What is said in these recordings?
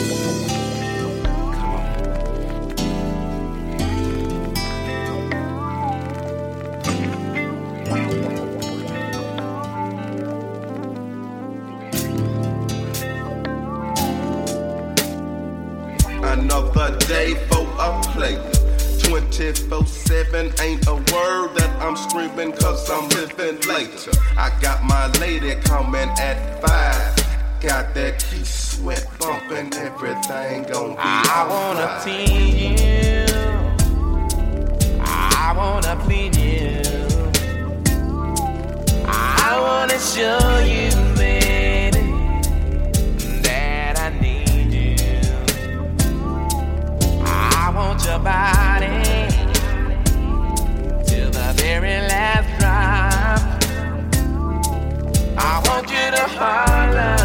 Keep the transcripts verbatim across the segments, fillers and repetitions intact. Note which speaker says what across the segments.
Speaker 1: Another day for a plate. twenty-four seven ain't a word that I'm screaming cause I'm living later. I got my lady coming at five. Got that key sweat bumping, everything gon' be
Speaker 2: I wanna right. please you. I wanna please you. I wanna show you, baby, that I need you. I want your body till the very last drop. I want you to holler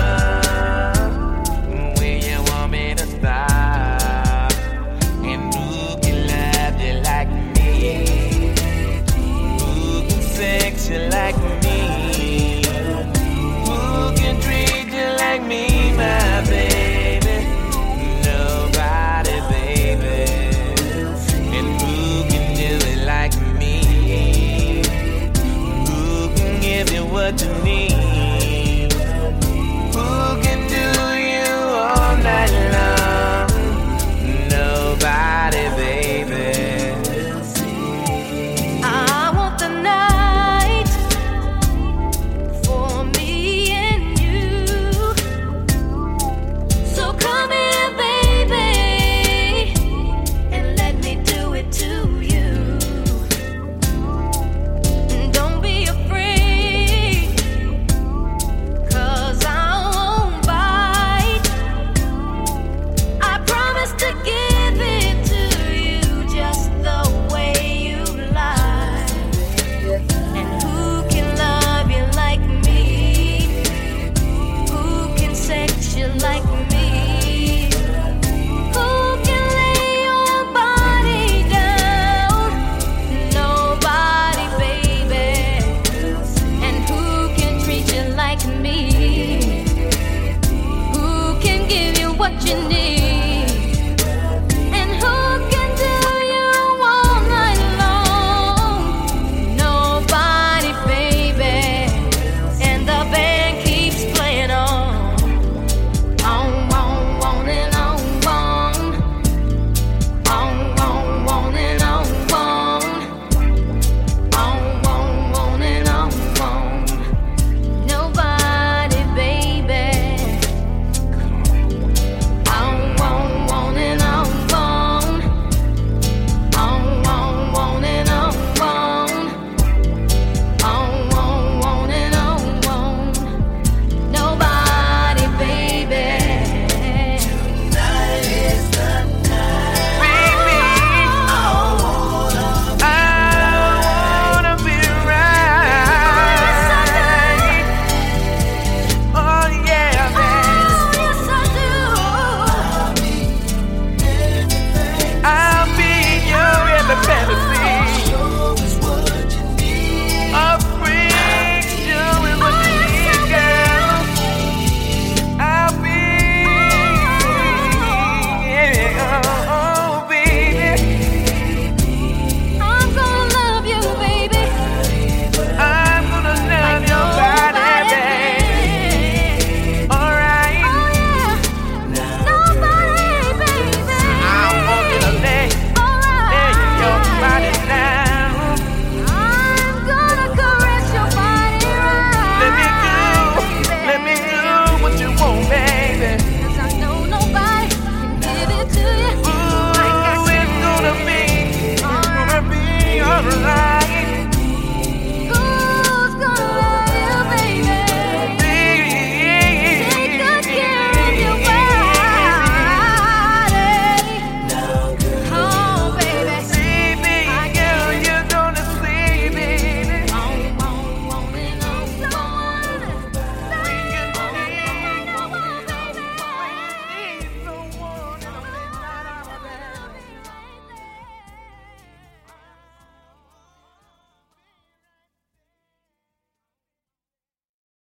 Speaker 2: when you want me to stop. And who can love you like me? Who can sex you like me? Who can treat you like me, my baby? Nobody, baby. And who can do it like me? Who can give you what you need? Who can do you all night long? Nobody, baby.
Speaker 3: I want the night for me and you. So come here, baby, and let me do it to you. Don't be afraid, cause I won't bite. I promise to give it to you just the way you like. And who can love you like me? Who can sex you like me? Who can lay your body down? Nobody, baby. And who can treat you like me? Who can give you what you